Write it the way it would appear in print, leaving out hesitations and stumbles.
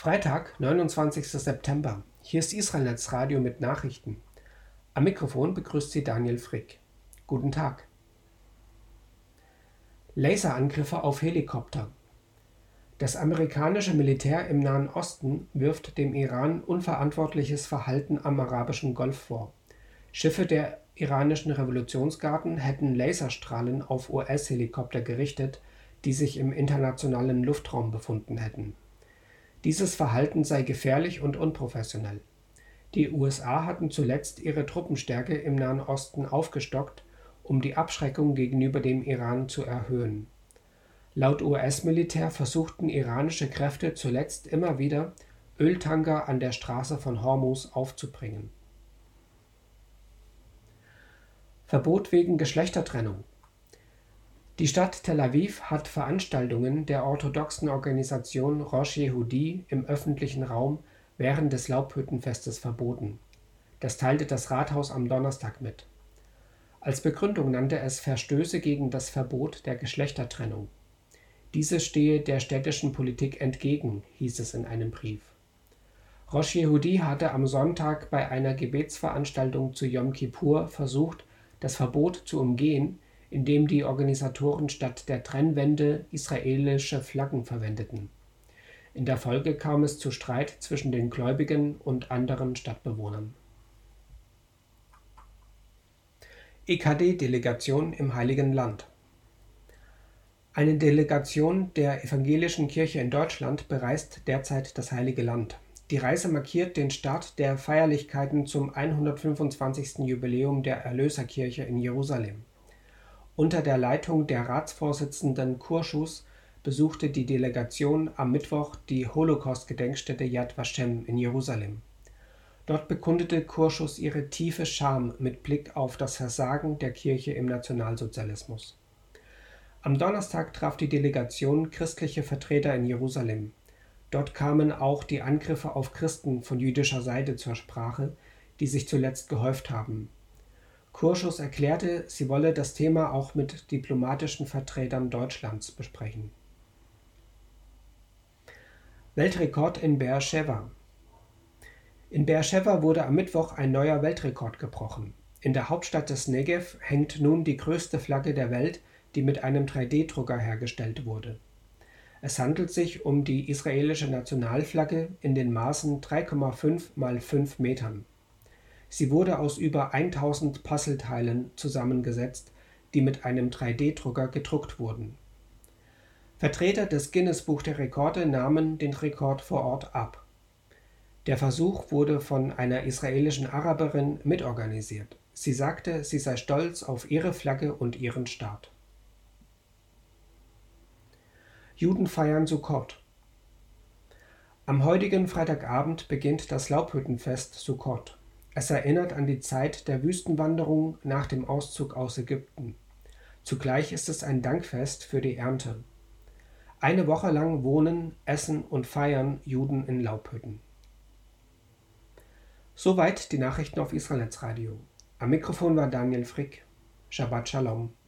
Freitag, 29. September. Hier ist Israelnetz Radio mit Nachrichten. Am Mikrofon begrüßt Sie Daniel Frick. Guten Tag. Laserangriffe auf Helikopter. Das amerikanische Militär im Nahen Osten wirft dem Iran unverantwortliches Verhalten am arabischen Golf vor. Schiffe der iranischen Revolutionsgarden hätten Laserstrahlen auf US-Helikopter gerichtet, die sich im internationalen Luftraum befunden hätten. Dieses Verhalten sei gefährlich und unprofessionell. Die USA hatten zuletzt ihre Truppenstärke im Nahen Osten aufgestockt, um die Abschreckung gegenüber dem Iran zu erhöhen. Laut US-Militär versuchten iranische Kräfte zuletzt immer wieder, Öltanker an der Straße von Hormuz aufzubringen. Verbot wegen Geschlechtertrennung. Die Stadt Tel Aviv hat Veranstaltungen der orthodoxen Organisation Rosh Yehudi im öffentlichen Raum während des Laubhüttenfestes verboten. Das teilte das Rathaus am Donnerstag mit. Als Begründung nannte es Verstöße gegen das Verbot der Geschlechtertrennung. Diese stehe der städtischen Politik entgegen, hieß es in einem Brief. Rosh Yehudi hatte am Sonntag bei einer Gebetsveranstaltung zu Yom Kippur versucht, das Verbot zu umgehen, indem die Organisatoren statt der Trennwände israelische Flaggen verwendeten. In der Folge kam es zu Streit zwischen den Gläubigen und anderen Stadtbewohnern. EKD-Delegation im Heiligen Land. Eine Delegation der Evangelischen Kirche in Deutschland bereist derzeit das Heilige Land. Die Reise markiert den Start der Feierlichkeiten zum 125. Jubiläum der Erlöserkirche in Jerusalem. Unter der Leitung der Ratsvorsitzenden Kurschus besuchte die Delegation am Mittwoch die Holocaust-Gedenkstätte Yad Vashem in Jerusalem. Dort bekundete Kurschus ihre tiefe Scham mit Blick auf das Versagen der Kirche im Nationalsozialismus. Am Donnerstag traf die Delegation christliche Vertreter in Jerusalem. Dort kamen auch die Angriffe auf Christen von jüdischer Seite zur Sprache, die sich zuletzt gehäuft haben. Kurschus erklärte, sie wolle das Thema auch mit diplomatischen Vertretern Deutschlands besprechen. Weltrekord in Beersheva. In Beersheva wurde am Mittwoch ein neuer Weltrekord gebrochen. In der Hauptstadt des Negev hängt nun die größte Flagge der Welt, die mit einem 3D-Drucker hergestellt wurde. Es handelt sich um die israelische Nationalflagge in den Maßen 3,5 mal 5 Metern. Sie wurde aus über 1000 Puzzleteilen zusammengesetzt, die mit einem 3D-Drucker gedruckt wurden. Vertreter des Guinness-Buch der Rekorde nahmen den Rekord vor Ort ab. Der Versuch wurde von einer israelischen Araberin mitorganisiert. Sie sagte, sie sei stolz auf ihre Flagge und ihren Staat. Juden feiern Sukkot. Am heutigen Freitagabend beginnt das Laubhüttenfest Sukkot. Es erinnert an die Zeit der Wüstenwanderung nach dem Auszug aus Ägypten. Zugleich ist es ein Dankfest für die Ernte. Eine Woche lang wohnen, essen und feiern Juden in Laubhütten. Soweit die Nachrichten auf Israelnetz Radio. Am Mikrofon war Daniel Frick. Shabbat Shalom.